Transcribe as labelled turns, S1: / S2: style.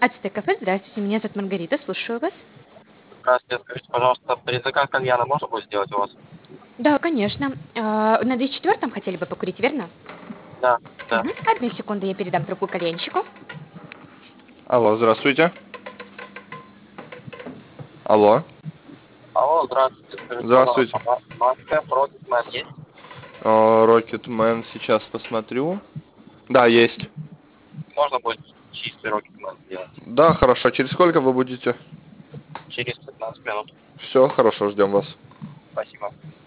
S1: Ацтек кафе, здравствуйте, меня зовут Маргарита, слушаю вас.
S2: Здравствуйте, скажите, пожалуйста, предзаказ кальяна можно будет сделать у вас?
S1: Да, конечно. На 204-м хотели бы покурить, верно?
S2: Да, да.
S1: Мгм. Одну секунду, я передам трубку кальянщику.
S3: Алло, здравствуйте. Алло,
S2: Алло, здравствуйте, скажите,
S3: здравствуйте.
S2: пожалуйста, маска Рокетмен есть?
S3: Рокетмен, сейчас посмотрю. Да, есть.
S2: Можно будет чистый Рокетмен сделать?
S3: Да, хорошо. Через сколько вы будете?
S2: Через 15 минут.
S3: Все, хорошо, ждем вас.
S2: Спасибо.